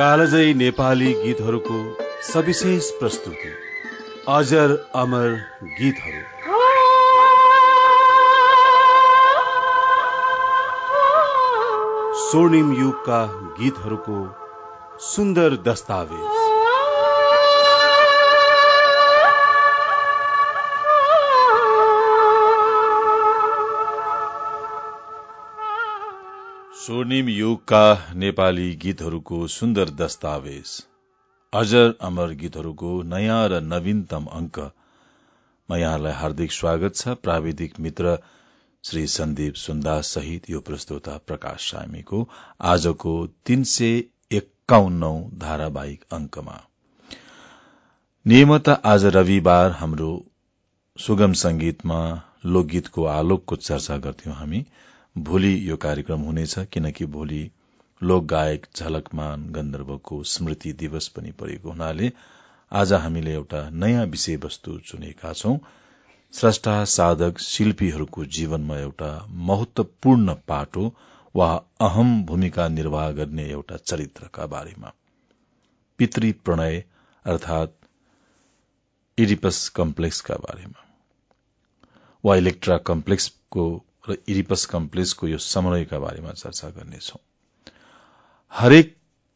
कालजयी नेपाली गीतहरूको सविशेष प्रस्तुति अजर अमर गीतहरू। स्वर्णिम युगका गीतहरूको सुन्दर दस्तावेज। स्वर्णिम युगका नेपाली गीतहरूको सुन्दर दस्तावेज अजर अमर गीतहरूको नयाँ र नवीनतम अंकमा यहाँलाई हार्दिक स्वागत छ। प्राविधिक मित्र श्री सन्दीप सुन्दास सहित यो प्रस्तोता प्रकाश सामीको आजको 351औं धारावाहिक अंकमा। नियमतः आज रविवार हाम्रो सुगम संगीतमा लोकगीतको आलोकको चर्चा गर्थ्यौं हामी। भोलि यो कार्यक्रम हुनेछ किनकि भोलि लोकगायक झलकमान गन्धर्वको स्मृति दिवस पनि परेको हुनाले आज हामीले एउटा नयाँ विषयवस्तु चुनेका छौं। स्रष्टा साधक शिल्पीहरूको जीवनमा एउटा महत्वपूर्ण पाटो वा अहम भूमिका निर्वाह गर्ने एउटा चरित्रका बारेमा। पितृ प्रणय अर्थात इडिपस कम्प्लेक्सका बारेमा वा इलेक्ट्रा कम्प्लेक्सको र इडिपस कम्प्लेक्सको यो समन्वयका बारेमा चर्चा गर्नेछौं। हरेक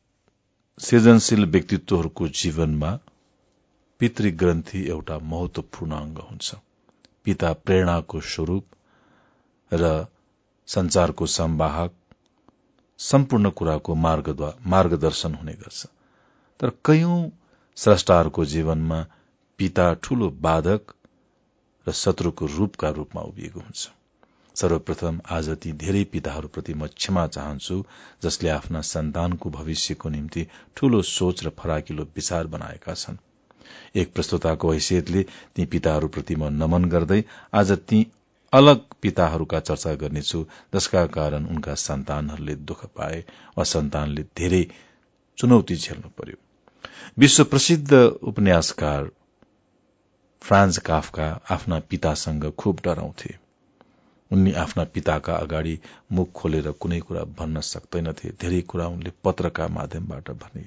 सृजनशील व्यक्तित्वहरूको जीवनमा पितृग्रन्थि एउटा महत्वपूर्ण अंग हुन्छ। पिता प्रेरणाको स्वरूप र संचारको संवाहक, सम्पूर्ण कुराको मार्गदर्शन हुने गर्छ। तर कयौं स्रष्टाहरूको जीवनमा पिता ठूलो बाधक र शत्रुको रूपमा उभिएको हुन्छ। सर्वप्रथम आज ती धेरै पिताहरूप्रति म क्षमा चाहन्छु जसले आफ्ना सन्तानको भविष्यको निम्ति ठूलो सोच र फराकिलो विचार बनाएका छन्। एक प्रस्तोताको हैसियतले ती पिताहरूप्रति म नमन गर्दै आज ती अलग पिताहरूका चर्चा गर्नेछु जसका कारण उनका सन्तानहरूले दुःख पाए वा सन्तानले धेरै चुनौती झेल्नु पर्यो। विश्व प्रसिद्ध उपन्यासकार फ्रान्ज काफ्का आफ्ना पितासँग खूब डराउँथे। उनले आफ्ना पिताका अगाडि मुख खोलेर कुनै कुरा भन्न सक्दैनथे। धेरै कुरा उनले पत्रका माध्यमबाट भने।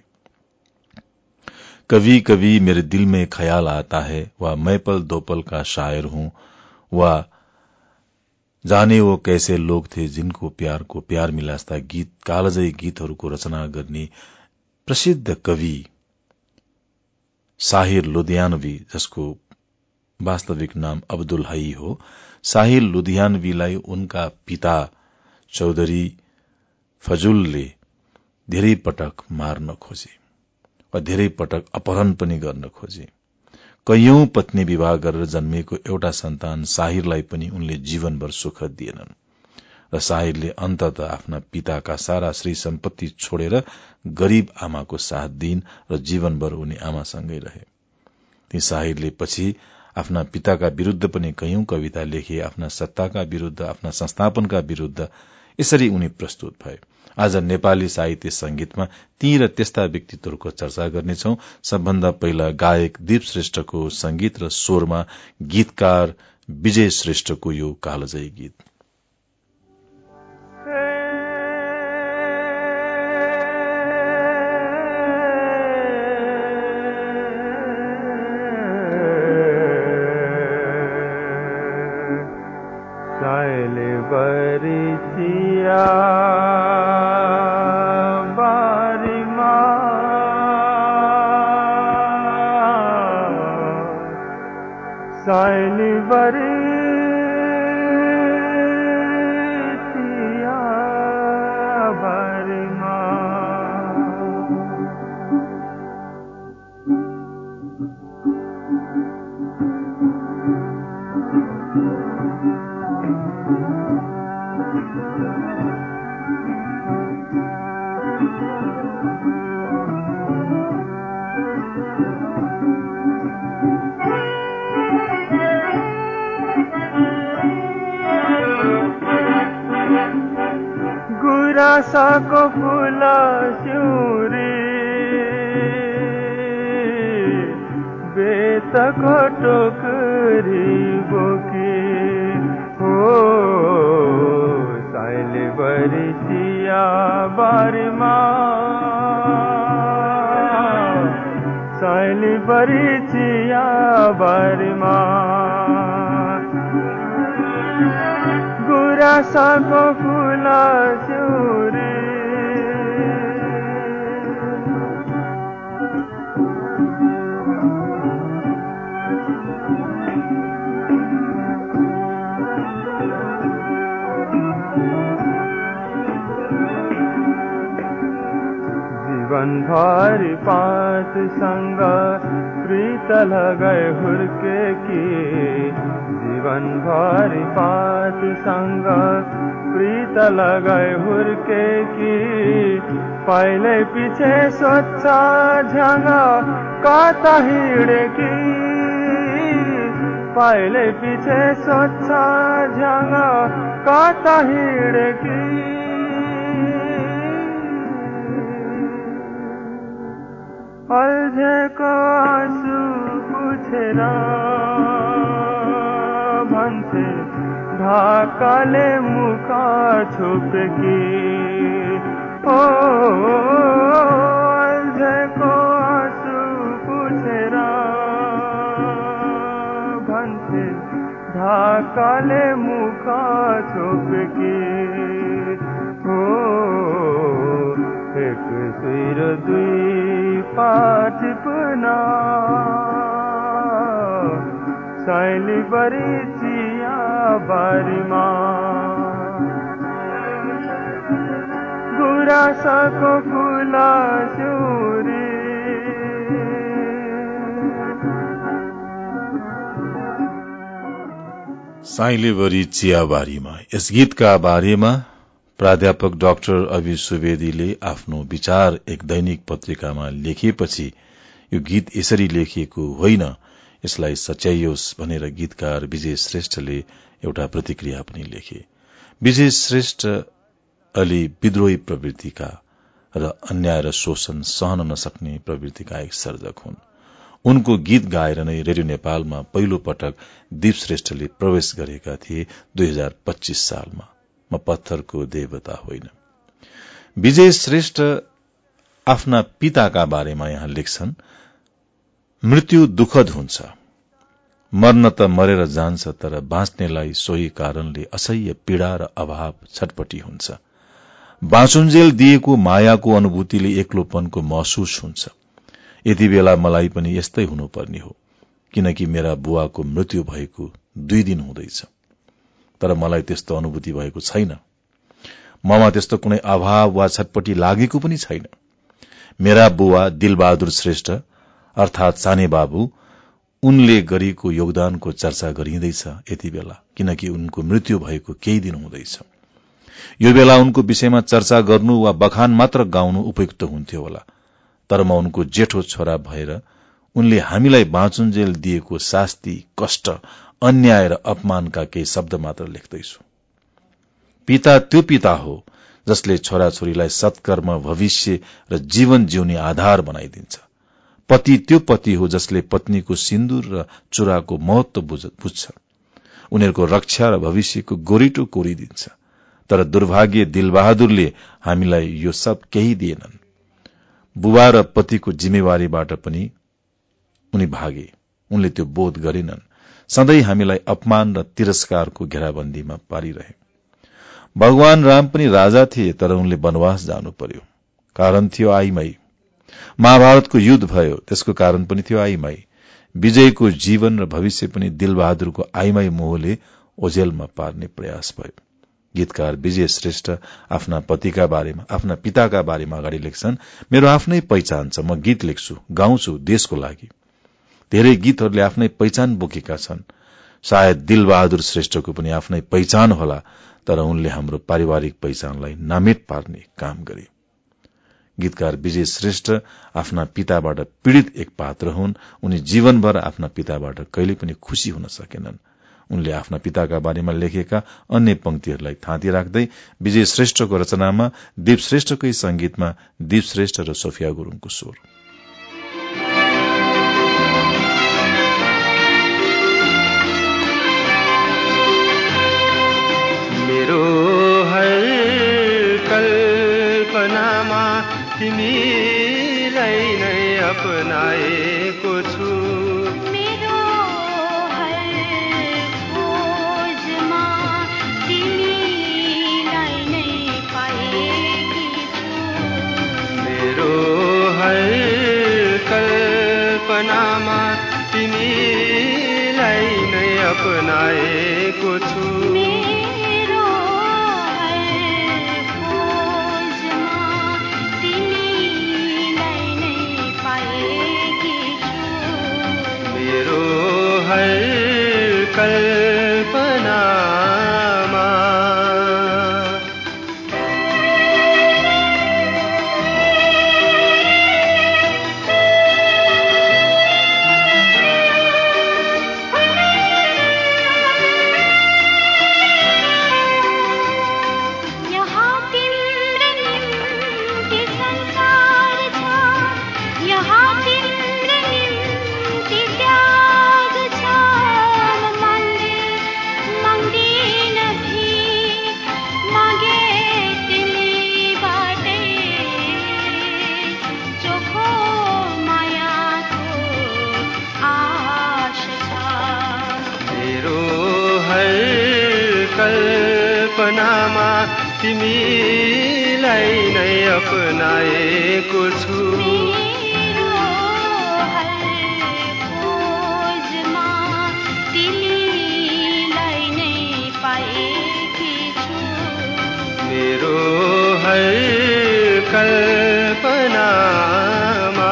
कभी कभी मेरे दिल में ख्याल आता है वा मैं पल दो पल का शायर हूं वा जाने वो कैसे लोग थे जिनको प्यार मिला जस्ता गीत कालजयी गीतहरूको रचना गर्ने प्रसिद्ध कवि साहिर लुधियानवी, जसको वास्तविक नाम अब्दुल हई हो, साहिर लुधियानवीलाई उनका पिता चौधरी फजुलले धेरै पटक मार्न खोजे वा धेरै पटक अपहरण पनि गर्न खोजे। कैयौं पत्नी विवाह गरेर जन्मिएको एउटा सन्तान साहिरलाई पनि उनले जीवनभर सुख दिएनन् र साहिरले अन्ततः आफ्ना पिताका सारा श्री सम्पत्ति छोडेर गरीब आमाको साथ दिइन् र जीवनभर उनी आमासँगै रहे। ती साहिरले पछि आफ्ना पिताका विरूद्ध पनि कैयौं कविता लेखे, आफ्ना सत्ताका विरूद्ध, आफ्ना संस्थापनका विरूद्ध। यसरी उनी प्रस्तुत भए। आज नेपाली साहित्य संगीतमा ती र त्यस्ता व्यक्तित्वहरूको चर्चा गर्नेछौं। सबभन्दा पहिला गायक दीप श्रेष्ठको संगीत र स्वरमा गीतकार विजय श्रेष्ठको यो कालजयी गीत। गुरासाको फुला सिउरी बेतको टोकरी बोकी हो साइले बरिसिया बारीमा साइली बरी चिया बारीमा गुराँसको फुल स्युरी जीवनभरि पातसँग प्रीत लगाए हुर्के कि जीवनभरि पातसँग प्रीत लगाए हुर्के कि पहिले पछि सोच्छ झङ कता हिँडे कि पहिले पछि सोच्छ झङ कता हिँडे कि अल्झेको आँसु पुछेर भन्छे ढाकाले मुख छोपे कि ओ अल्झेको आँसु पुछेर भन्छे ढाकाले मुख छोपे कि ओ एक सुर दुई पाठ पुना साइली बरी चिया बारीमा गुराँसको फुल स्युरी साइलेबरी चियाबारीमा। यस गीतका बारेमा प्राध्यापक डाक्टर अभि सुवेदीले आफ्नो विचार एक दैनिक पत्रिकामा लेखिएपछि यो गीत यसरी लेखिएको होइन, यसलाई सच्याइयोस् भनेर गीतकार विजय श्रेष्ठले एउटा प्रतिक्रिया पनि लेखे। विजय श्रेष्ठ अलि विद्रोही प्रवृत्तिका र अन्याय र शोषण सहन नसक्ने प्रवृत्तिका एक सर्जक हुन्। उनको गीत गाएर नै रेडियो नेपालमा पहिलो पटक दीप श्रेष्ठले प्रवेश गरेका थिए 2025 सालमा। म पत्थरको देवता होइन। विजय श्रेष्ठ आफ्ना पिताका बारेमा यहाँ लेख्छन्, मृत्यु दुःखद हुन्छ, मर्न त मरेर जान्छ, तर बाँच्नेलाई सोही कारणले असह्य पीड़ा र अभाव छटपटी हुन्छ। बाँचुन्जेल दिएको मायाको अनुभूतिले एक्लोपनको महसुस हुन्छ। यति बेला मलाई पनि यस्तै हुनुपर्ने हो, किनकि मेरा बुवाको मृत्यु भएको 2 दिन हुँदैछ, तर मलाई त्यस्तो अनुभूति भएको छैन। ममा त्यस्तो कुनै अभाव वा छटपटी लागेको पनि छैन। मेरा बुवा दिलबहादुर श्रेष्ठ अर्थात साने बाबु, उनले गरेको योगदानको चर्चा गरिँदैछ यति बेला, किनकि उनको मृत्यु भएको केही दिन हुँदैछ। यो बेला उनको विषयमा चर्चा गर्नु वा बखान मात्र गाउनु उपयुक्त हुन्थ्यो होला, तर म उनको जेठो छोरा भएर उनले हामीलाई बाँचुन्जेल दिएको शास्ति, कष्ट, अन्याय र अपमानका केही शब्द मात्र लेख्दैछु। पिता त्यो पिता हो जसले छोराछोरीलाई सत्कर्म, भविष्य र जीवन जिउने आधार बनाइदिन्छ। पति त्यो पति हो जसले पत्नीको सिन्दूर र चुराको महत्व बुझ्छ, उनीहरूको रक्षा र भविष्यको गोरिटो कोरिदिन्छ। तर दुर्भाग्य दिलबहादुरले हामीलाई यो सब केही दिएनन्। बुबा र पतिको जिम्मेवारीबाट पनि उनी भागे, उनले त्यो बोध गरेनन्। सधैँ हामीलाई अपमान र तिरस्कारको घेराबन्दीमा पारिरहे। भगवान राम पनि राजा थिए, तर उनले वनवास जानु पर्यो। कारण थियो आइमाई। महाभारतको युद्ध भयो, त्यसको कारण पनि थियो आइमाई। विजयको जीवन र भविष्य पनि दिलबहादुरको आइमाई मोहले ओझेलमा पार्ने प्रयास भयो। गीतकार विजय श्रेष्ठ आफ्ना पतिका बारेमा, आफ्ना पिताका बारेमा अगाडि लेख्छन्, मेरो आफ्नै पहिचान छ, म गीत लेख्छु, गाउँछु देशको लागि। धेरै गीतहरूले आफ्नै पहिचान बोकेका छन्। सायद दिलबहादुर श्रेष्ठको पनि आफ्नै पहिचान होला, तर उनले हाम्रो पारिवारिक पहिचानलाई नामेट पार्ने काम गरे। गीतकार विजय श्रेष्ठ आफ्ना पिताबाट पीड़ित एक पात्र हुन्। उनी जीवनभर आफ्ना पिताबाट कहिले पनि खुशी हुन सकेनन्। उनले आफ्ना पिताका बारेमा लेखेका अन्य पंक्तिहरूलाई थाँती राख्दै विजय श्रेष्ठको रचनामा दीप श्रेष्ठकै संगीतमा दीप श्रेष्ठ र सोफिया गुरूङको स्वर। मेरो हर कल्पनामा तिमीलाई नै अपनाएको छु। मेरो हर खोजमा तिमीलाई नै पाएकी छु। मेरो हर कल्पनामा तिमीलाई नै अपनाएको छु। मेरो हर खोजमा तिमीलाई नै पाएकी छु। मेरो हर कल्पनामा यहाँ तिम्रो निम्ति संसार छ, यहाँ तिम्रो निम्ति त्याग छ। म माग्दिन भीख, मागे तिमीबाटै चोखो मायाको आश छ। मेरो हर कल्पनामा तिमीलाई नै अपनाएको छु। मेरो हर खोजमा तिमीलाई नै पाएकी छु। मेरो हर कल्पनामा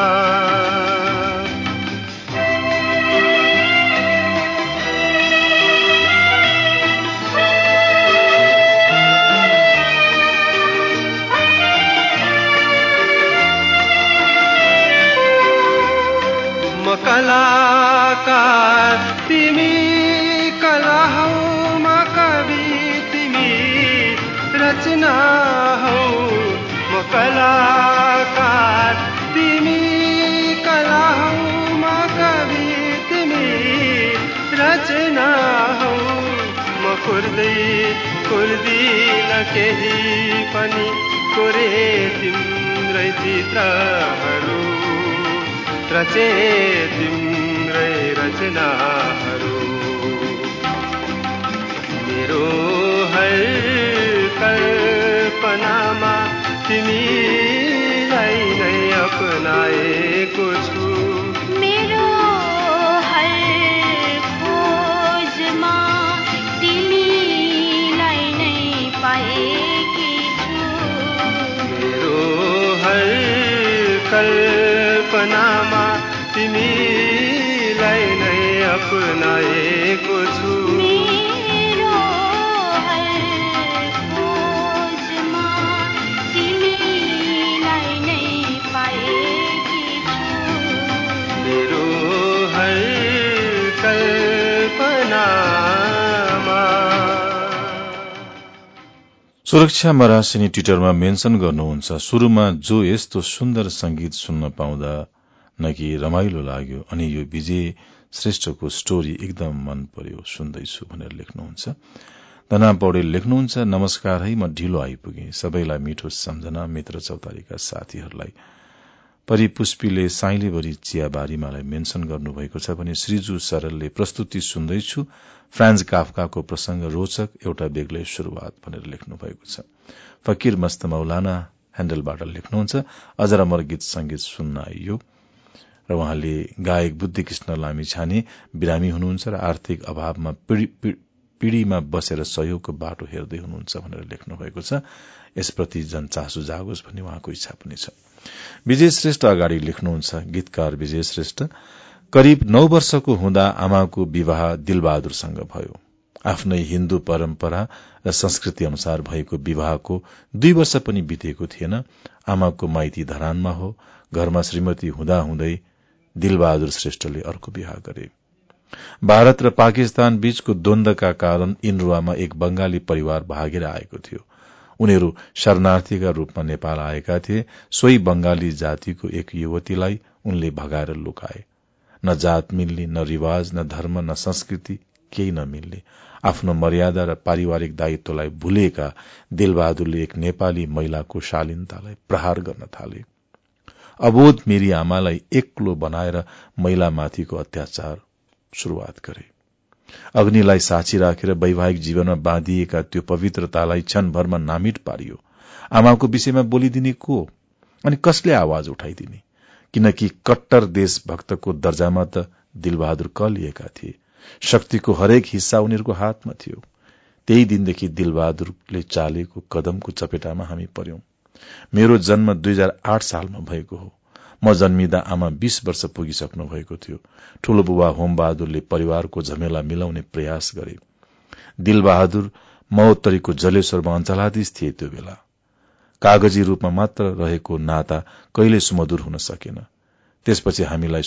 म कलाकार तिमी कला हौ, म कवि तिमी रचना हौ। म कलाकार तिमी कला हौ, म कवि तिमी रचना हौ। म कुर्दिन केही पनि कोरे तिम्रै चित्रहरू, रचे तिम्रै रचनाहरू। मेरो हर कल्पनामा तिमीलाई नै अपनाएको छु। मेरो हर खोजमा तिमीलाई नै पाएकी छु। मेरो हर कल्पनामा तिमीलाई नै अपनाएको छु। मेरो हर खोजमा तिमीलाई नै पाएकी छु। मेरो हर कल्पनामा सुरक्षा मरासिनी ट्विटरमा मेन्सन गर्नुहुन्छ, शुरूमा जो यस्तो सुन्दर संगीत सुन्न पाउँदा न कि रमाइलो लाग्यो, अनि यो विजय श्रेष्ठको स्टोरी एकदम मन पर्यो, सुन्दैछु भनेर लेख्नुहुन्छ। धना पौडेल लेख्नुहुन्छ, नमस्कार है, म ढिलो आइपुगे। सबैलाई मिठो सम्झना, मित्र चौतारीका साथीहरूलाई। परिपुष्पीले साइलेभरि चियाबारीमालाई मेन्सन गर्नुभएको छ भने श्रीजु सरलले प्रस्तुति सुन्दैछु, फ्रान्ज काफकाको प्रसंग रोचक, एउटा बेग्लै शुरूआत भनेर लेख्नु भएको छ। फकीर मस्त मौलाना ह्याण्डलबाट लेख्नुहुन्छ, अजरमर गीत संगीत सुन्न आइयो र उहाँले गायक बुद्धिकृष्ण लामिछाने बिरामी हुनुहुन्छ र आर्थिक अभावमा पीढ़ीमा बसेर सहयोगको बाटो हेर्दै हुनुहुन्छ भनेर लेख्नु भएको छ। यसप्रति जनचासो जागोस् भन्ने उहाँको इच्छा पनि छ। विजय श्रेष्ठ अगाडि लेख्नुहुन्छ, गीतकार विजय श्रेष्ठ, करिब 9 वर्षको हुँदा आमाको विवाह दिलबहादुरसँग भयो। आफ्नै हिन्दू परम्परा र संस्कृति अनुसार भएको विवाहको 2 वर्ष पनि बितेको थिएन। आमाको माइती धरानमा हो। घरमा श्रीमती हुँदाहुँदै दिलबहादुर श्रेष्ठले अर्को विवाह गरे। भारत र पाकिस्तान बीचको द्वन्द्वका कारण इनरुवामा एक बंगाली परिवार भागेर आएको थियो। उनीहरू शरणार्थीका रूपमा नेपाल आएका थिए। सोही बंगाली जातिको एक युवतीलाई उनले भगाएर लुकाए। न जात मिल्ने, न रिवाज, न धर्म, न संस्कृति, केही नमिल्ने। आफ्नो मर्यादा र पारिवारिक दायित्वलाई भुलेका दिलबहादुरले एक नेपाली महिलाको शालीनतालाई प्रहार गर्न थाले। अबोध मेरी आमालाई एक्लो बनाएर महिलामाथिको अत्याचार शुरूआत गरे। अग्निलाई साक्षी राखेर वैवाहिक जीवनमा बाँधिएका त्यो पवित्रतालाई क्षणभरमा नामिट पारियो। आमाको विषयमा बोलिदिने को अनि कसले आवाज उठाइदिने? किनकि कट्टर देशभक्तको दर्जामा त दिलबहादुर लिएका थिए। शक्तिको हरेक हिस्सा उनीहरूको हातमा थियो। त्यही दिनदेखि दिलबहादुरले चालेको कदमको चपेटामा हामी पर्यौं। मेरो जन्म 2008 सालमा भएको हो। म जन्मिँदा आमा 20 वर्ष पुगिसक्नु भएको थियो। ठूलो बुबा होमबहादुरले परिवारको झमेला मिलाउने प्रयास गरे। दिलबहादुर महोत्तरीको जलेश्वरमा अञ्चलाधीश थिए। त्यो बेला कागजी रूपमा मात्र रहेको नाता कहिले सुमधुर हुन सकेन। त्यसपछि हामीलाई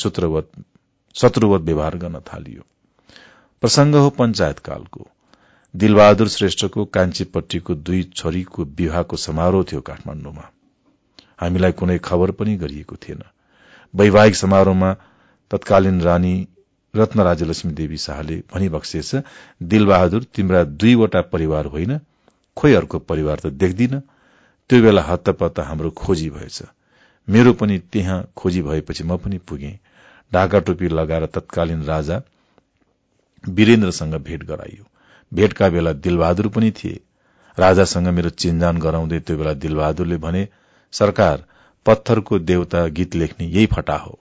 शत्रुवत व्यवहार गर्न थालियो। प्रसंग हो पञ्चायत कालको। दिलबहादुर श्रेष्ठको कान्छीपट्टिको 2 छोरीको विवाहको समारोह थियो काठमाडौँमा। हामीलाई कुनै खबर पनि गरिएको थिएन। वैवाहिक समारोहमा तत्कालीन रानी रत्न राज्यलक्ष्मी देवी शाहले भनिबक्सेछ, दिलबहादुर तिम्रा 2 वटा परिवार होइन, खोइ अर्को परिवार त देख्दिन। त्यो बेला हत्तपत्त हाम्रो खोजी भएछ। मेरो पनि त्यहाँ खोजी भएपछि म पनि पुगेँ। ढाका टोपी लगाएर तत्कालीन राजा वीरेन्द्रसँग भेट गराइयो। भेटका बेला दिलबहादुर पनि थिए। राजासँग मेरो चिनजान गराउँदै त्यो बेला दिलबहादुरले भने, सरकार, पत्थरको देवता गीत लेख्ने यही फटा हो।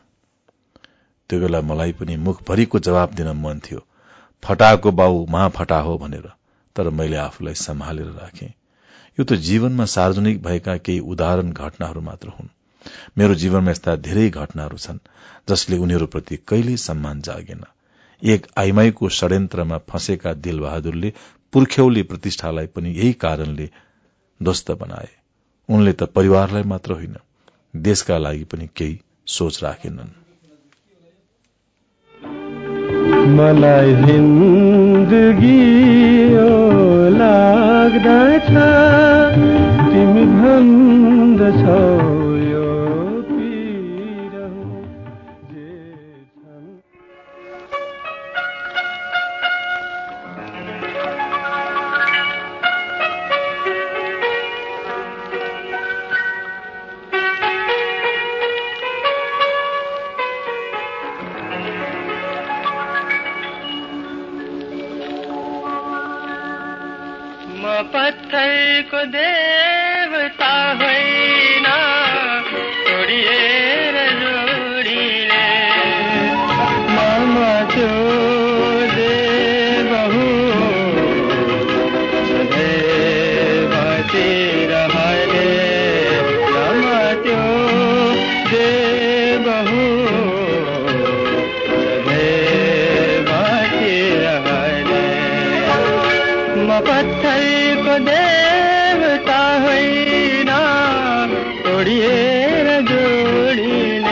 त्यो बेला मलाई पनि मुखभरिको जवाब दिन मन थियो, फटाको बाउ महाफटा हो भनेर। तर मैले आफूलाई सम्हालेर राखेँ। यो त जीवनमा सार्वजनिक भएका केही उदाहरण घटनाहरू मात्र हुन्। मेरो जीवनमा यस्ता धेरै घटनाहरू छन् जसले उनीहरूप्रति कहिल्यै सम्मान जागेन। एक आइमाईको षड्यन्त्रमा फँसेका दिलबहादुरले पुर्ख्यौली प्रतिष्ठालाई पनि यही कारणले ध्वस्त बनाए। उनले त परिवारलाई मात्र होइन, देशका लागि पनि केही सोच राखेनन्। मलाई जिन्दगी लाग्दछ तिमी भन्दछौ यो पीडा जे छन्। म पत्थरको देवता होइन, तोडिएर जोडीले म त्यो देव हुँ, सधैँ बाँचिरहने। म त्यो देव हुँ, सधैँ बाँचिरहने। म पत्थरको देवता होइन, तोडिएर जोडीले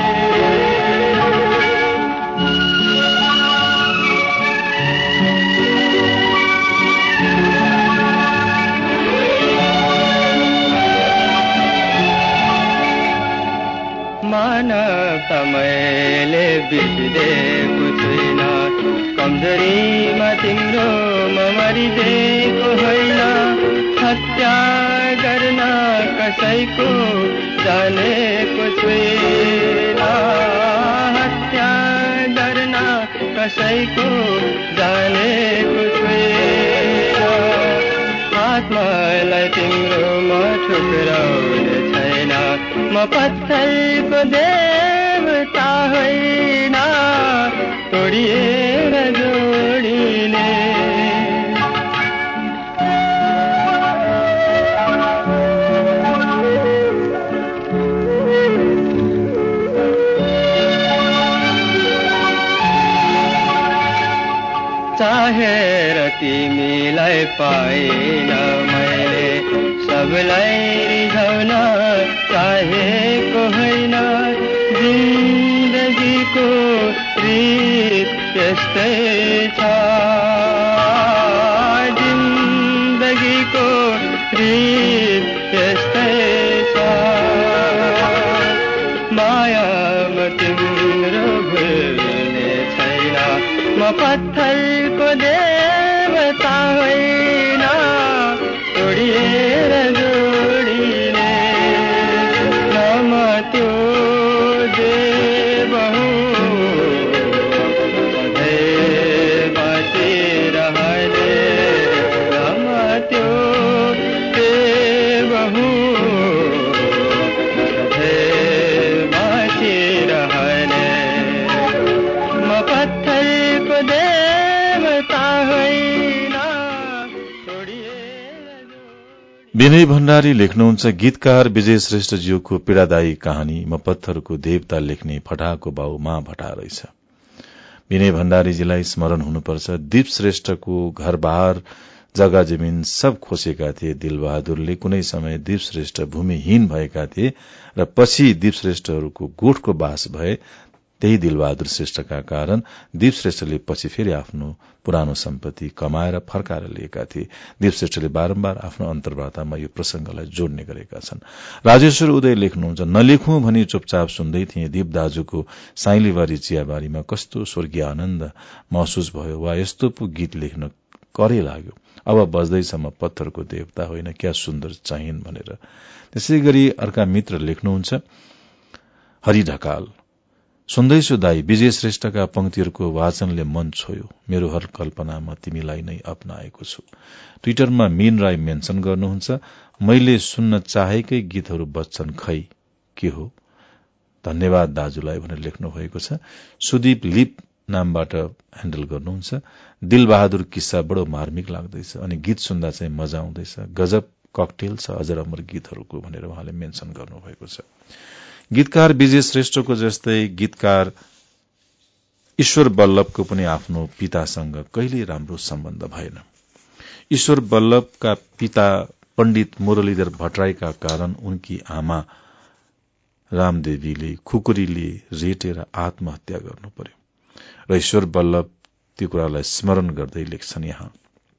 मानवता मैले बिर्सिदिएको छुइन। कमजोरीमा तिम्रो म मरिदिएको होइन। हत्या गर्न कसैको जानेको छुइन। हत्या गर्न कसैको जानेको छुइन। आत्मालाई तिम्रो म ठुक्राउने छैन। म पत्थरको देवता होइन, तोडिएर जोडीले चाहेर तिमीलाई पाइन मैले, सबलाई रिझाउन चाहेको होइन। जिन्दगीको रीत यस्तै छ, जिन्दगीको रीत यस्तै छ। मायामा तिम्रो भुल्ने छैन। म पत्थरको देवता होइन, तोडिएर जोडीले म त्यो विनय भण्डारी लेख्नुहुन्छ, गीतकार विजय श्रेष्ठज्यूको पीड़ादायी कहानी म पत्थरको देवता लेख्ने फटाको बाउ मा भटा रहेछ। विनय भण्डारीजीलाई स्मरण हुनुपर्छ। दीप श्रेष्ठको घरबार जग्गा जमिन सब खोसेका थिए दिलबहादुरले। कुनै समय दीप श्रेष्ठ भूमिहीन भएका थिए र पछि दीप श्रेष्ठहरूको गोठको बास भए। त्यही दिलबहादुर श्रेष्ठका कारण दीप श्रेष्ठले पछि फेरि आफ्नो पुरानो सम्पत्ति कमाएर फर्काएर लिएका थिए। दीप श्रेष्ठले बारम्बार आफ्नो अन्तर्वार्तामा यो प्रसंगलाई जोड्ने गरेका छन्। राजेश्वर उदय लेख्नुहुन्छ, नलेखौं भनी चुपचाप सुन्दै थिए। दीप दाजुको साइलीबारी चियाबारीमा कस्तो स्वर्गीय आनन्द महसुस भयो, वा यस्तो पो गीत लेख्न करै लाग्यो। अब बज्दैछ म पत्थरको देवता होइन, क्या सुन्दर चाहिन् भनेर। त्यसै गरी अर्का मित्र लेख्नुहुन्छ, हरि ढकाल, सुन्दैछु दाई, विजय श्रेष्ठका पंक्तिहरूको वाचनले मन छोयो। मेरो हर कल्पनामा तिमीलाई नै अपनाएको छु। ट्विटरमा मीन राई मेन्सन गर्नुहुन्छ, मैले सुन्न चाहेकै गीतहरू बच्छन् खै के हो। धन्यवाद दाजुलाई भनेर लेख्नु भएको छ। सुदीप लिप नामबाट ह्यान्डल गर्नुहुन्छ, दिलबहादुर किस्सा बडो मार्मिक लाग्दैछ अनि गीत सुन्दा चाहिँ मजा आउँदैछ। गजब ककटेल छ अजर अमर गीतहरूको भनेर उहाँले मेन्सन गर्नुभएको छ। गीतकार विजय श्रेष्ठको जस्तै गीतकार ईश्वर बल्लभको पनि आफ्नो पितासँग कहिल्यै राम्रो सम्बन्ध भएन। ईश्वर बल्लभका पिता पण्डित मुरलीधर भट्टराईका कारण उनकी आमा रामदेवीले खुकुरीले रेटेर आत्महत्या गर्नु पर्यो र ईश्वर बल्लभ त्यो कुरालाई स्मरण गर्दै लेख्छन् यहाँ,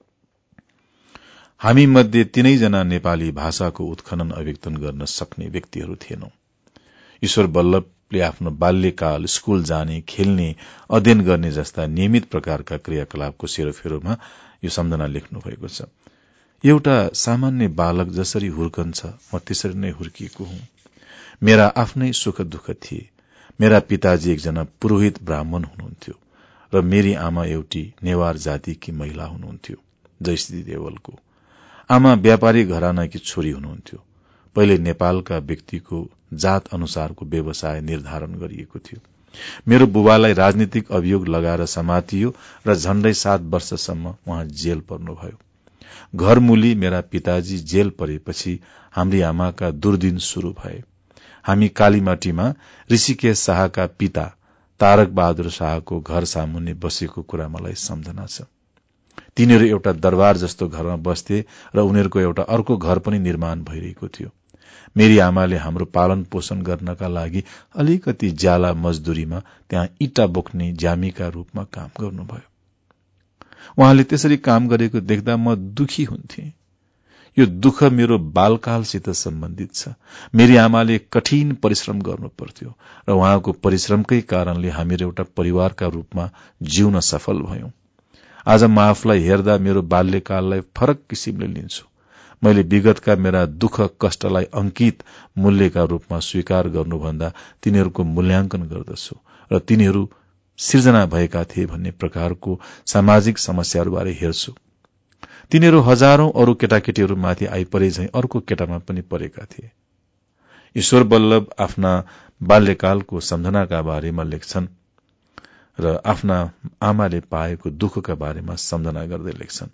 हामी मध्ये तीनैजना नेपाली भाषाको उत्खनन अभिव्यक्तन गर्न सक्ने व्यक्तिहरू थिएनौं। ईश्वर बल्लभले आफ्नो बाल्यकाल स्कूल जाने, खेल्ने, अध्ययन गर्ने जस्ता नियमित प्रकारका क्रियाकलापको सेरोफेरोमा यो सम्झना लेख्नु भएको छ। एउटा सामान्य बालक जसरी हुर्कन्छ म त्यसरी नै हुर्किएको हुँ। मेरा आफ्नै सुख दुःख थिए। मेरा पिताजी एकजना पुरोहित ब्राह्मण हुनुहुन्थ्यो र मेरी आमा एउटी नेवार जातिकी महिला हुनुहुन्थ्यो, जयश्री देवलको। आमा व्यापारी घरानाकी छोरी हुनुहुन्थ्यो। पहिले नेपालका व्यक्तिको जात अनुसारको व्यवसाय निर्धारण गरिएको थियो। मेरो बुबालाई राजनीतिक अभियोग लगाएर समातियो र झण्डै 7 वर्षसम्म उहाँ जेल पर्नुभयो। घरमूली मेरा पिताजी जेल परेपछि हाम्री आमाका दुर्दिन शुरू भए। हामी कालीमाटीमा ऋषिकेश शाहका पिता तारक बहादुर शाहको घर सामुन्ने बसेको कुरा मलाई सम्झना छ। तिनीहरू एउटा दरबार जस्तो घरमा बस्थे र उनीहरूको एउटा अर्को घर पनि निर्माण भइरहेको थियो। मेरी आमाले हाम्रो पालन पोषण गर्नका लागि अलिकति ज्याला मजदूरीमा त्यहाँ इटा बोक्ने ज्यामीका रूपमा काम गर्नुभयो। उहाँले त्यसरी काम गरेको देख्दा म दुखी हुन्थे। यो दुःख मेरो बालकालसित सम्बन्धित छ। मेरी आमाले कठिन परिश्रम गर्नु पर्थ्यो र उहाँको परिश्रमकै कारणले हामीहरू एउटा परिवारका रूपमा जिउन सफल भयौं। आज म आफूलाई हेर्दा मेरो बाल्यकाललाई फरक किसिमले लिन्छु। मैले विगतका मेरा दुःख कष्टलाई अंकित मूल्यका रूपमा स्वीकार गर्नुभन्दा तिनीहरूको मूल्याङ्कन गर्दछु र तिनीहरू सिर्जना भएका थिए भन्ने प्रकारको सामाजिक समस्याहरूबारे हेर्छु। तिनीहरू हजारौं अरू केटाकेटीहरूमाथि आइपरे झैं अर्को केटामा पनि परेका थिए। ईश्वर बल्लभ आफ्ना बाल्यकालको सम्झनाका बारेमा लेख्छन् र आफ्ना आमाले पाएको दुःखका बारेमा सम्झना गर्दै लेख्छन्,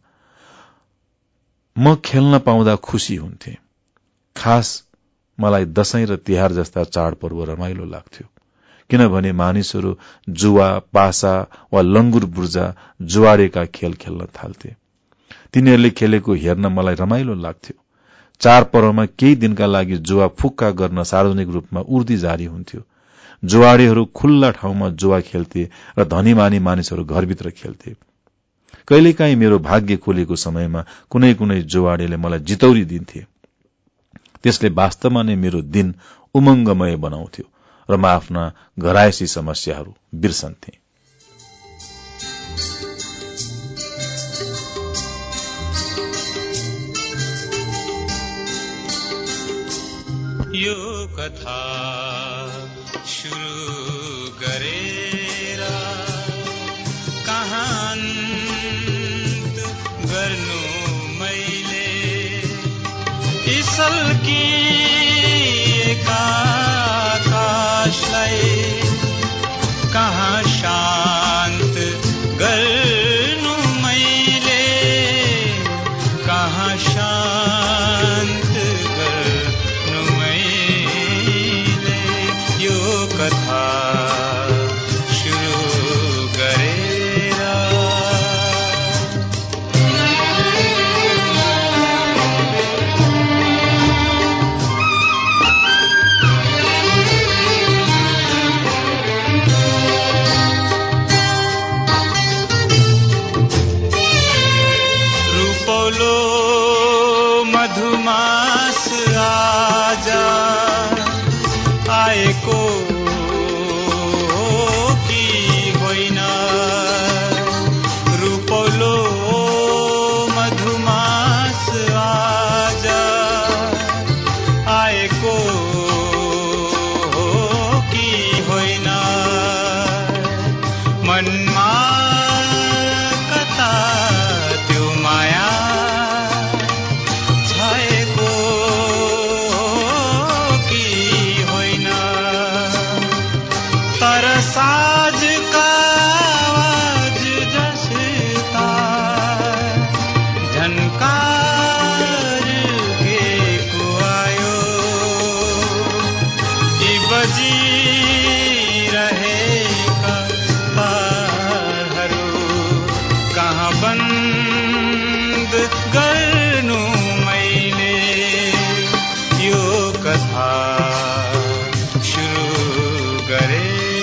म खेल्न पाउँदा खुशी हुन्थे। खास मलाई दशैं र तिहार जस्ता चाडपर्व रमाइलो लाग्थ्यो, किनभने मानिसहरू जुवा, पासा वा लंगुर बुर्जा जुवाडेका खेल खेल्न थाल्थे। तिनीहरूले खेलेको हेर्न मलाई रमाइलो लाग्थ्यो। चाडपर्वमा केही दिनका लागि जुवा फुक्का गर्न सार्वजनिक रूपमा उर्दी जारी हुन्थ्यो। जुवाडेहरू खुल्ला ठाउँमा जुवा खेल्थे र धनीमानी मानिसहरू घरभित्र खेल्थे। कहिलेकाहीँ मेरो भाग्य खोलेको समयमा कुनै कुनै जुवाडेले मलाई जितौरी दिन्थे। त्यसले वास्तवमा नै मेरो दिन उमंगमय बनाउँथ्यो र म आफ्ना घरायसी समस्याहरू बिर्सन्थे। यो कथा शुरू गरेर कहान्त गर्नु मैले इसल्किएका आकाशलाई कहाँ शान्त गर्नु मैले, कहाँ शान्त मनमा कता त्यो माया छाएको कि होइन, तर साँझका आवाज जस्ता झन्कार गेको आयो, यी बजिरहेका तारहरू कहाँ बन्द गर्नु मैले यो कथा सुरु गरेर।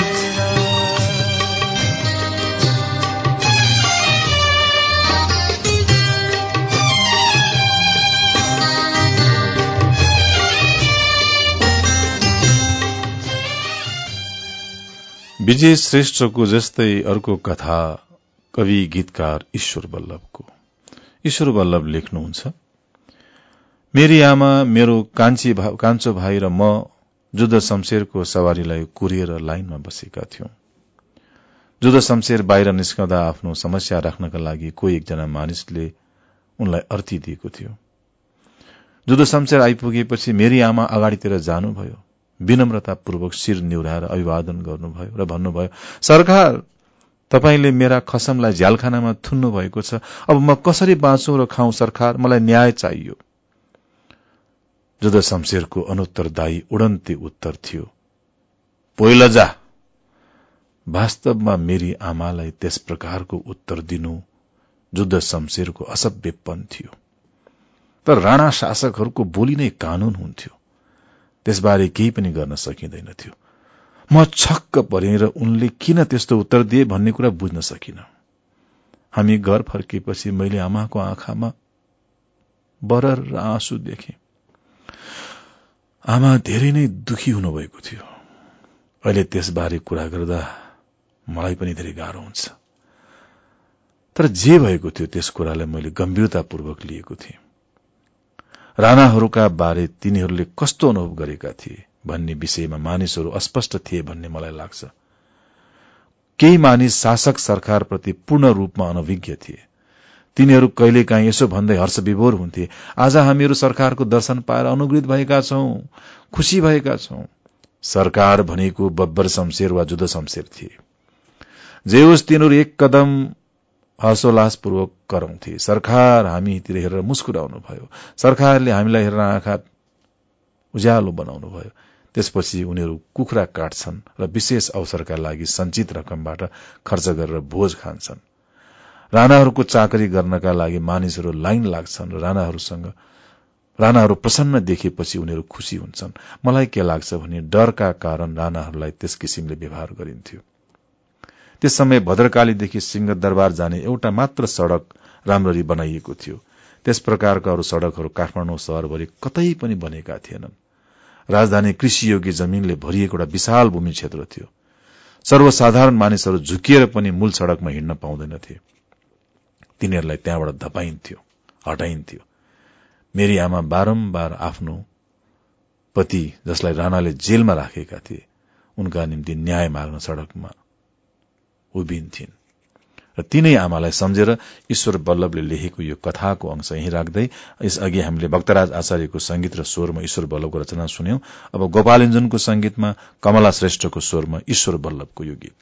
विजय श्रेष्ठको जस्तै अर्को कथा कवि गीतकार ईश्वर बल्लभको। ईश्वर बल्लभ लेख्नुहुन्छ, मेरी आमा, मेरो कान्छो भाइ र म जुद्ध शमशेरको सवारीलाई कुरेर लाइनमा बसेका थियौं। जुद्ध शमशेर बाहिर निस्कँदा आफ्नो समस्या राख्नका लागि कोही एकजना मानिसले उनलाई अर्थी दिएको थियो। जुद्ध शमशेर आइपुगेपछि मेरी आमा अगाडितिर जानुभयो, विनम्रतापूर्वक शिर निहुराएर अभिवादन गर्नुभयो र भन्नुभयो, सरकार, तपाईले मेरा खसमलाई झ्यालखानामा थुन्नु भएको छ, अब म कसरी बाँचौं र खाउँ सरकार, मलाई न्याय चाहियो। जुद्ध शमशेरको अनुत्तरदायी उडन्ते उत्तर थियो, पहिला जा। वास्तवमा मेरी आमालाई त्यस प्रकारको उत्तर दिनु जुद्ध शमशेरको असभ्यपन थियो, तर राणा शासकहरूको बोली नै कानून हुन्थ्यो, त्यसबारे केही पनि गर्न सकिँदैनथ्यो। म छक्क परेँ र उनले किन त्यस्तो उत्तर दिए भन्ने कुरा बुझ्न सकिन। हामी घर फर्केपछि मैले आमाको आँखामा बरर र आँसु देखेँ। आमा धेरै नै दुखी हुनुभएको थियो। अहिले त्यसबारे कुरा गर्दा मलाई पनि धेरै गाह्रो हुन्छ, तर जे भएको थियो त्यस कुरालाई मैले गम्भीरतापूर्वक लिएको थिएँ। राणाहरूका बारे तिनीहरूले कस्तो अनुभव गरेका थिए भन्ने विषयमा मानिसहरू अस्पष्ट थिए भन्ने मलाई लाग्छ। केही मानिस शासक सरकारप्रति पूर्ण रूपमा अनभिज्ञ थिए। तिनीहरू कहिलेकाहीँ यसो भन्दै हर्षविभोर हुन्थे, आज हामीहरू सरकारको दर्शन पाएर अनुग्रहित भएका छौं, खुशी भएका छौं। सरकार भनेको बब्बर शमशेर वा जुद्ध शमशेर थिए। जे होस्, तिनीहरू एक कदम हर्षोल्लासपूर्वक कराउँथे। सरकार हामीतिर हेरेर मुस्कुराउनु भयो, सरकारले हामीलाई हेरेर आँखा उज्यालो बनाउनु भयो। त्यसपछि उनीहरू कुखुरा काट्छन् र विशेष अवसरका लागि सञ्चित रकमबाट खर्च गरेर भोज खान्छन्। राणाहरूको चाकरी गर्नका लागि मानिसहरू लाइन लाग्छन् र राणाहरू प्रसन्न देखेपछि उनीहरू खुशी हुन्छन्। मलाई के लाग्छ भने डरका कारण राणाहरूलाई त्यस किसिमले व्यवहार गरिन्थ्यो। त्यस समय भद्रकालीदेखि सिंहदरबार जाने एउटा मात्र सड़क राम्ररी बनाइएको थियो। त्यस प्रकारका अरू सड़कहरू काठमाडौँ शहरभरि कतै पनि बनेका थिएनन्। राजधानी कृषियोग्य जमिनले भरिएको एउटा विशाल भूमि क्षेत्र थियो। सर्वसाधारण मानिसहरू झुकिएर पनि मूल सड़कमा हिँड्न पाउँदैनथे। तिनीहरूलाई त्यहाँबाट धपाइन्थ्यो, हटाइन्थ्यो। मेरी आमा बारम्बार आफ्नो पति, जसलाई राणाले जेलमा राखेका थिए, उनका निम्ति न्याय माग्न सड़कमा उभिन्थिन्। र तिनै आमालाई सम्झेर ईश्वर बल्लभले लेखेको यो कथाको अंश यही राख्दै यसअघि हामीले भक्तराज आचार्यको संगीत र स्वरमा ईश्वर बल्लभको रचना सुन्यौं। अब गोपाल इन्जनको संगीतमा कमला श्रेष्ठको स्वरमा ईश्वर बल्लभको यो गीत।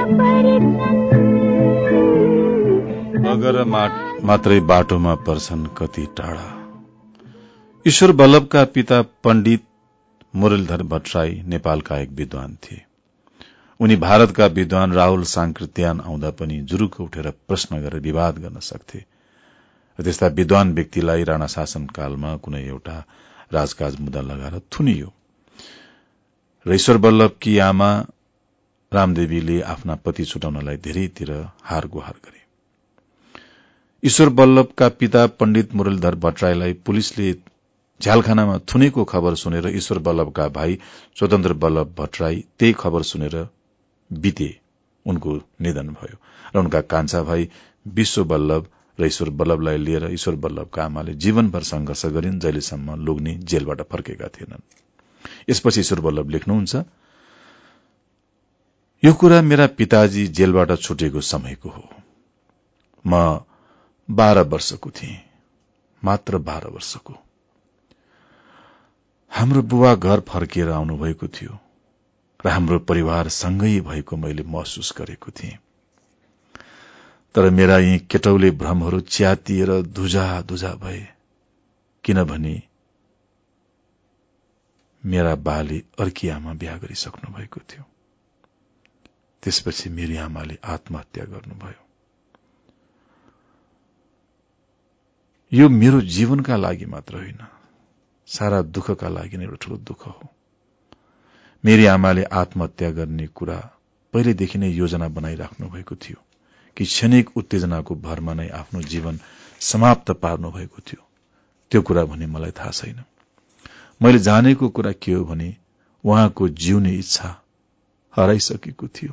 मगर मात्रै बाटोमा पर्छन् कति टाढा। ईश्वर वल्लभका पिता पण्डित मुरलीधर भट्टराई नेपालका एक विद्वान थिए। उनी भारतका विद्वान राहुल सांकृत्यान आउँदा पनि जुरुक उठेर प्रश्न गरेर विवाद गर्न सक्थे। त्यस्ता विद्वान व्यक्तिलाई राणा शासनकालमा कुनै एउटा राजकाज मुद्दा लगाएर थुनियो र ईश्वर वल्लभकी आमा रामदेवीले आफ्ना पति छुटाउनलाई धेरैतिर हार गुहार गरे। ईश्वर वल्लभका पिता पण्डित मुरलीधर भट्टराईलाई पुलिसले झ्यालखानामा थुनेको खबर सुनेर ईश्वर वल्लभका भाइ स्वतन्त्र वल्लभ भट्टराई त्यही खबर सुनेर बिते उनको निधन भयो र उनका कान्छा भाइ विश्व वल्लभ र ईश्वर वल्लभलाई लिएर ईश्वर वल्लभका आमाले जीवनभर संघर्ष गरिन्, जहिलेसम्म लोग्ने जेलबाट फर्केका थिएनन्। यसपछि ईश्वर वल्लभ लेख्नुहुन्छ, यो कुरा मेरा पिताजी जेलबाट छुटेको समयको हो। म 12 वर्षको थिएँ, मात्र 12 वर्षको। हाम्रो बुबा घर फर्किएर आउनुभएको थियो र हाम्रो परिवार सँगै भएको मैले महसुस गरेको थिएँ। तर मेरा यी केटौले भ्रमहरू च्यातिएर धुजा धुजा भए, किनभने मेरा बाले अर्की आमा बिहा गरिसक्नु भएको थियो। त्यसपछि मेरी आमाले आत्महत्या गर्नुभयो। यो मेरो जीवनका लागि मात्र होइन, सारा दुःखका लागि नै एउटा ठूलो दुःख हो। मेरी आमाले आत्महत्या गर्ने कुरा पहिलेदेखि नै योजना बनाइराख्नु भएको थियो कि क्षणिक उत्तेजनाको भरमा नै आफ्नो जीवन समाप्त पार्नु भएको थियो। त्यो कुरा भने मलाई थाहा छैन। मैले जानेको कुरा के हो भने उहाँको जिउने इच्छा हराइसकेको थियो।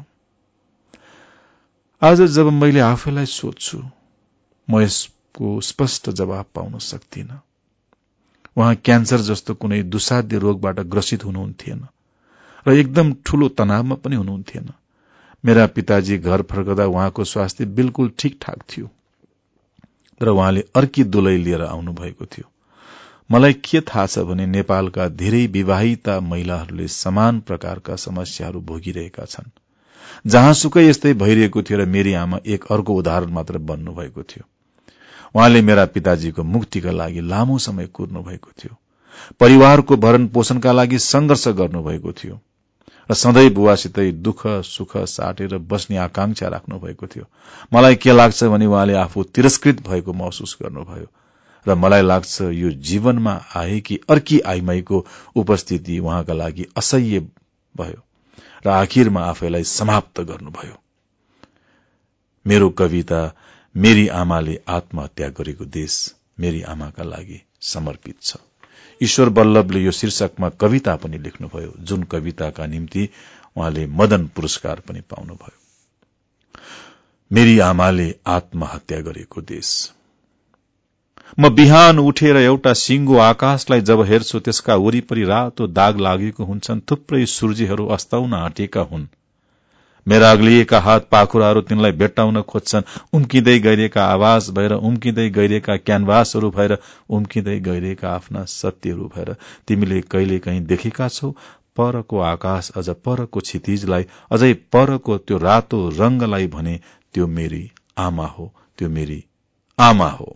आज जब मैले आफैलाई सोध्छु, म यसको स्पष्ट जवाब पाउन सक्दिन। उहाँ क्यान्सर जस्तो कुनै दुस्साध्य रोगबाट ग्रसित हुनुहुन्थेन र एकदम ठूलो तनावमा पनि हुनुहुन्थेन। मेरा पिताजी घर फर्कदा उहाँको स्वास्थ्य बिल्कुल ठिकठाक थियो, तर उहाँले अर्की दुलै लिएर आउनु भएको थियो। मलाई के थाहा छ भने नेपालका धेरै विवाहिता महिलाहरूले समान प्रकारका समस्याहरू भोगिरहेका छन्। जहाँसुकै यस्तै भइरहेको थियो र मेरी आमा एक अर्को उदाहरण मात्र बन्नु भएको थियो। उहाँले मेरा पिताजीको मुक्तिका लागि लामो समय कुर्नु भएको थियो, परिवारको भरण पोषणका लागि संघर्ष गर्नुभएको थियो र सधैँ बुवासितै दुःख सुख साटेर बस्ने आकांक्षा राख्नु भएको थियो। मलाई के लाग्छ भने उहाँले आफू तिरस्कृत भएको महसुस गर्नुभयो र मलाई लाग्छ यो जीवनमा आएकी अर्की आइमाईको उपस्थिति उहाँका लागि असह्य भयो र आखिरमा आफैलाई समाप्त गर्नुभयो। मेरो कविता मेरी आमाले आत्महत्या गरेको देश मेरी आमाका लागि समर्पित छ। ईश्वर वल्लभले यो शीर्षकमा कविता पनि लेख्नुभयो, जुन कविताका निम्ति उहाँले मदन पुरस्कार पनि पाउनुभयो। मेरी आमाले आत्महत्या गरेको देश। म बिहान उठेर एउटा सिंगो आकाशलाई जब हेर्छु, त्यसका वरिपरि रातो दाग लागेको हुन्छन्। थुप्रै सूर्यहरू अस्ताउन आँटेका हुन्। मेरा अग्लिएका हात पाखुराहरू तिनलाई भेट्टाउन खोज्छन्, उम्किँदै गइरहेका आवाज भएर, उम्किँदै गइरहेका क्यानभासहरू भएर, उम्किँदै गइरहेका आफ्ना सत्यहरू भएर। तिमीले कहिले कहीँ देखेका छौ परको आकाश, अझ परको क्षितिजलाई, अझै परको त्यो रातो रंगलाई? भने त्यो मेरी आमा हो, त्यो मेरी आमा हो।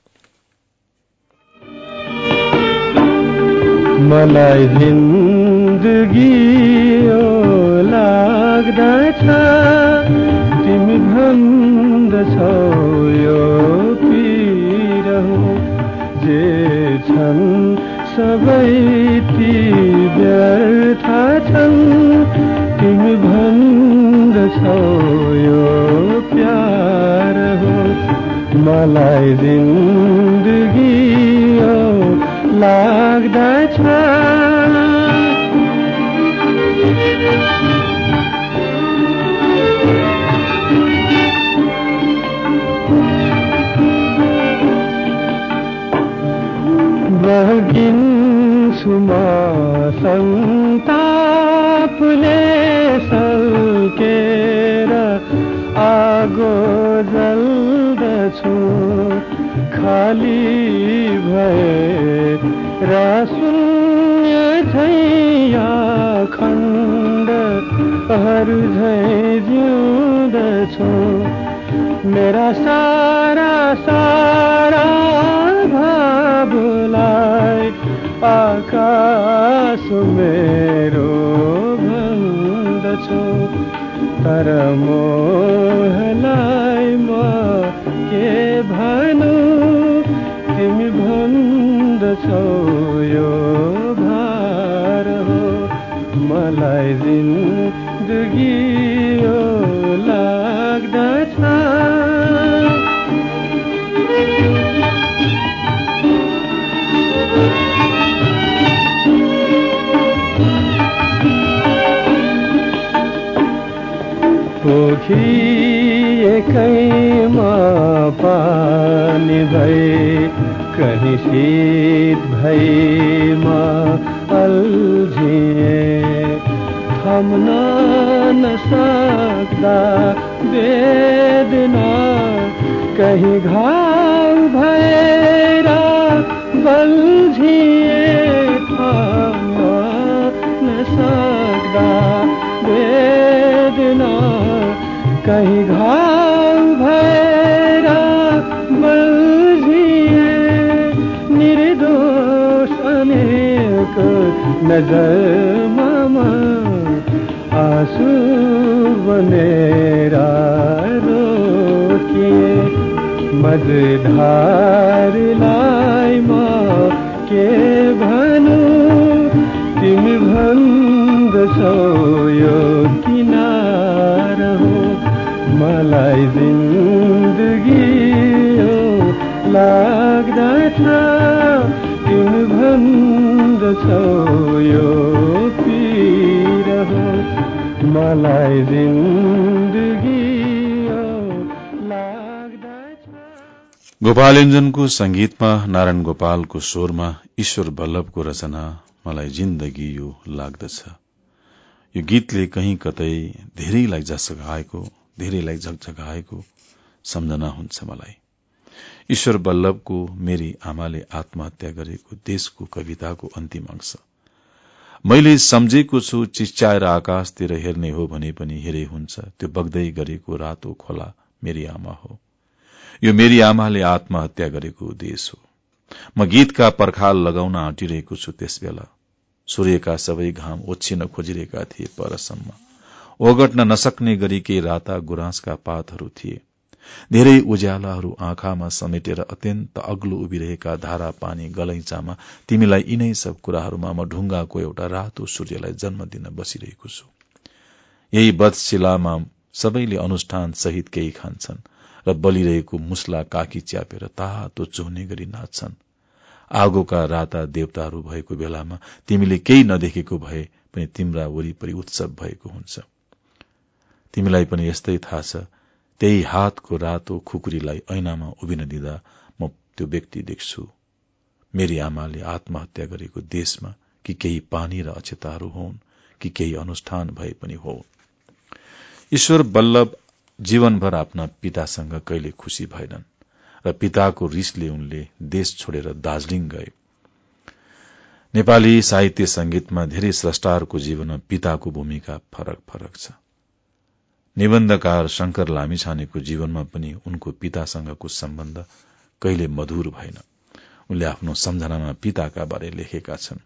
मलाई जिन्दगी लाग्दछ तिमी भन्दछौ यो पीर हो, जे छन् सबै ती व्यर्थ छन्, तिमी भन्दछौ यो प्यार हो। मलाई जिन्दगी लाग्दछ बगिन्छु म सन्तापले सल्केर, आगो जल्दछु खाली भए र शून्य झैया खण्डहरू झै जिउ भन्दछु मेरा सारा सारा भावलाई आकाश मेरो भन्दछु तर मोहलाई म के भनु तिमी भन्दछौ यो भार हो मलाई जिन्दगी यो लाग्दछ पोखिएकैमा पानी भई कहीं शीत भईमा अल्झिए थम्न नसक्दा वेदना कहीं घाउ भएर बल्झिए थम्न नसक्दा वेदना कहीं घाउ भएर बल्झिए निर्दोष अनेक नजरमा आँसु बनेर रोकिए मझधारलाई म के भनु तिमी भन्दछौ यो किनार हो मलाई जिन्दगी यो लाग्दछ तिमी भन्दछौ यो पीर हो मलाई जिन्दगी यो लाग्दछ। गोपालञ्जनको संगीतमा नारायण गोपालको स्वरमा ईश्वर बल्लभको रचना मलाई जिन्दगी यो लाग्दछ। यो गीतले कहीं कतै धेरैलाई झस्काएको धेरैलाई झकझकाएको सम्झना हुन्छ मलाई। ईश्वर बल्लभको मेरी आमाले आत्महत्या गरेको देशको कविताको अन्तिम अंश मैले सम्झेको छु चिच्याएर आकाशतिर हेर्ने हो भने पनि हेरे हुन्छ त्यो बग्दै गरेको रातो खोला मेरी आमा हो। यो मेरी आमाले आत्महत्या गरेको देश हो। म गीतका पर्खाल लगाउन आँटिरहेको छु त्यसबेला सूर्यका सबै घाम ओछिन खोजिरहेका थिए परसम्म ओगट्न नसक्ने गरी केही राता गुराँसका पातहरू थिए धेरै उज्यालाहरू आँखामा समेटेर अत्यन्त अग्लो उभिरहेका धारा पानी गलैँचामा तिमीलाई यिनै सब कुराहरूमा म ढुङ्गाको एउटा रातो सूर्यलाई जन्म दिन बसिरहेको छु। यही बदशिलामा सबैले अनुष्ठान सहित केही खान्छन् र बलिरहेको मुस्ला काखी च्यापेर तातो चुहने गरी नाच्छन्। आगोका राता देवताहरू भएको बेलामा तिमीले केही नदेखेको भए पनि तिम्रा वरिपरि उत्सव भएको हुन्छ। तिमीलाई पनि यस्तै थाहा छ त्यही हातको रातो खुकुरीलाई ऐनामा उभिन दिँदा म त्यो व्यक्ति देख्छु मेरी आमाले आत्महत्या गरेको देशमा कि केही पानी र अक्षताहरू होन् कि केही अनुष्ठान भए पनि हो। ईश्वर बल्लभ जीवनभर आफ्ना पितासँग कहिले खुशी भएनन् र पिताको रिसले उनले देश छोडेर दार्जीलिङ गए। नेपाली साहित्य संगीतमा धेरै स्रष्टाहरूको जीवनमा पिताको भूमिका फरक फरक छ। निबन्धकार शंकर लामिछानेको जीवनमा पनि उनको पितासँगको सम्बन्ध कहिले मधुर भएन। उनले आफ्नो सम्झनामा पिताका बारे लेखेका छन्।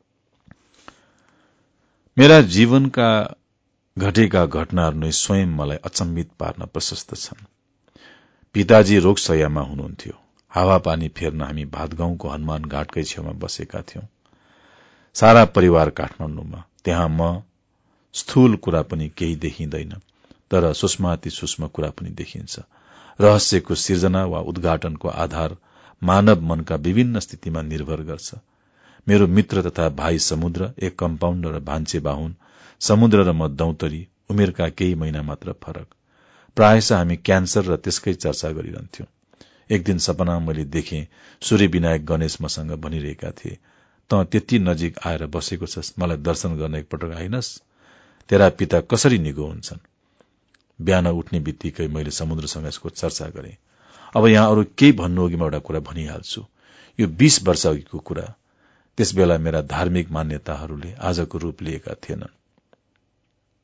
मेरा जीवनका घटेका घटनाहरू नै स्वयं मलाई अचम्बित पार्न प्रशस्त छन्। पिताजी रोगशय्यामा हुनुहुन्थ्यो। हावापानी फेर्न हामी भातगाउँको हनुमान घाटकै छेउमा बसेका थियौं। सारा परिवार काठमाडौँमा। त्यहाँ म स्थूल कुरा पनि केही देखिँदैन तर सूक्ष्माति सूक्ष्म कुरा पनि देखिन्छ। रहस्यको सिर्जना वा उद्घाटनको आधार मानव मनका विभिन्न स्थितिमा निर्भर गर्छ। मेरो मित्र तथा भाइ समुद्र एक कम्पाउन्डर र भान्चे बाहुन, समुद्र र म दौतरी, उमेरका केही महिना मात्र फरक। प्रायशः हामी क्यान्सर र त्यसकै चर्चा गरिरहन्थ्यौं। एक दिन सपनामा मैले देखेँ सूर्य विनायक गणेश मसँग भनिरहेका थिए, त त्यति नजिक आएर बसेको छस्, मलाई दर्शन गर्न एकपटक आइनस्? तेरा पिता कसरी निगो हुन्छन्? बिहान उठ्ने बित्तिकै मैले समुद्रसँग यसको चर्चा गरेँ। अब यहाँ अरू केही भन्नु अघि म एउटा कुरा भनिहाल्छु। यो 20 वर्ष अघिको कुरा। त्यसबेला मेरा धार्मिक मान्यताहरूले आजको रूप लिएका थिएनन्।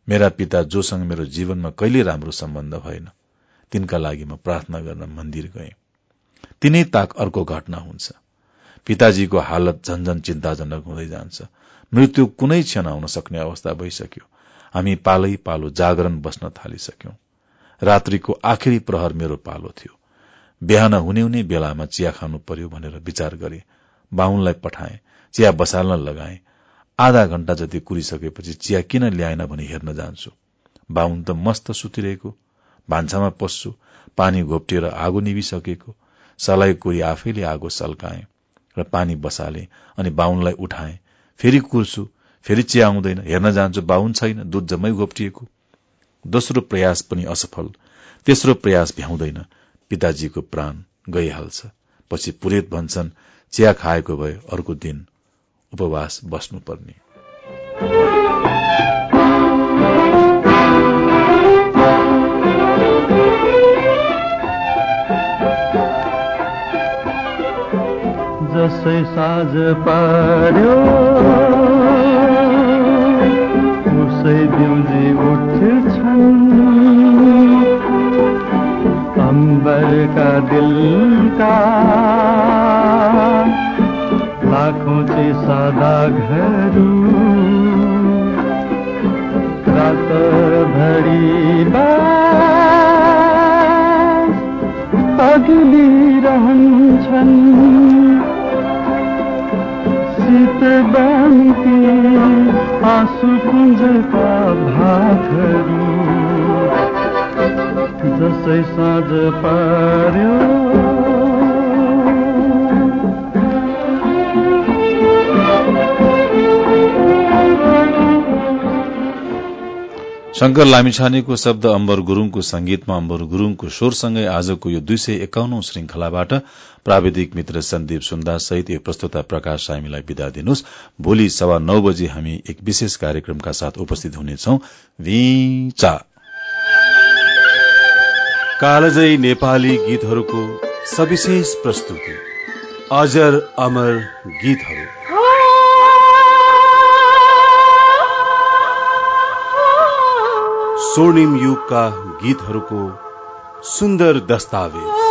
मेरा पिता जोसँग मेरो जीवनमा कहिले राम्रो सम्बन्ध भएन, तिनका लागि म प्रार्थना गर्न मन्दिर गएँ। तिनै ताक अर्को घटना हुन्छ। पिताजीको हालत झन्झन चिन्ताजनक हुँदै जान्छ। मृत्यु कुनै क्षण आउन सक्ने अवस्था भइसक्यो। हामी पालै पालो जागरण बस्न थालिसक्यौं। रात्रिको आखिरी प्रहर मेरो पालो थियो। बिहान हुने बेलामा चिया खानु पर्यो भनेर विचार गरे। बाहुनलाई पठाए, चिया बसाल्न लगाए। आधा घण्टा जति कुरिसकेपछि चिया किन ल्याएन भनी हेर्न जान्छु। बाहुन त मस्त सुतिरहेको। भान्सामा पस्छु, पानी घोप्टिएर आगो निभिसकेको। सलाई कोरी आफैले आगो सल्काए र पानी बसाले अनि बाहुनलाई उठाए। फेरि कुर्छु, फेरि चिया आउँदैन। हेर्न जान्छु, बाहुन छैन, दूध जम्मै घोप्टिएको। दोस्रो प्रयास पनि असफल। तेस्रो प्रयास भ्याउँदैन। पिताजीको प्राण गइहाल्छ। पछि पुरेत भन्छन् चिया खाएको भए अर्को दिन उपवास बस्नुपर्ने। जसै साँझ पर्यो उसै दिउँजी उठ्छन्, अम्बरका दिलका लाखौं चिसा दागहरू रातभरि अघिलिरहन्छन्। शीत बान्ती आँसु पुञ्जका भातहरू जसै साँझ पर्यो। शंकर लामिछानेको शब्द, अम्बर गुरूङको संगीतमा अम्बर गुरूङको स्वरसँगै आजको यो 251औं श्रृंखलाबाट प्राविधिक मित्र सन्दीप सुन्दा सहित एक प्रस्तुता प्रकाश सामीलाई विदा दिनुहोस्। भोलि 9:15 बजे हामी एक विशेष कार्यक्रमका साथ उपस्थित हुनेछौं। वीचा कालजयी नेपाली गीतहरूको सविशेष प्रस्तुति, अजर अमर गीतहरू। स्वर्णिम युगका गीतहरूको सुन्दर दस्तावेज।